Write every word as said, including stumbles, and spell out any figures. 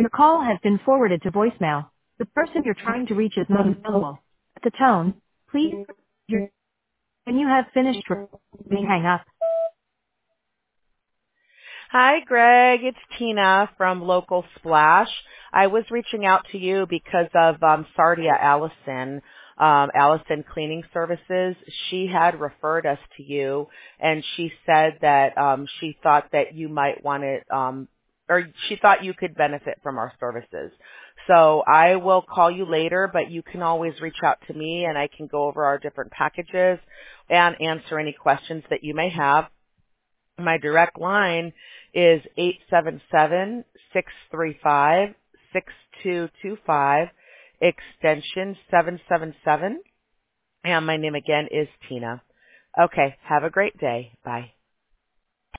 Your call has been forwarded to voicemail. The person you're trying to reach is not available. At the tone, please, your- when you have finished, recording, hang up. Hi, Greg. It's Tina from Local Splash. I was reaching out to you because of um, Sardia Allison, um, Allison Cleaning Services. She had referred us to you, and she said that um, she thought that you might want to, um, or she thought you could benefit from our services. So I will call you later, but you can always reach out to me, and I can go over our different packages and answer any questions that you may have. My direct line is eight seven seven, six three five, six two two five, extension seven seven seven. And my name again is Tina. Okay, have a great day. Bye.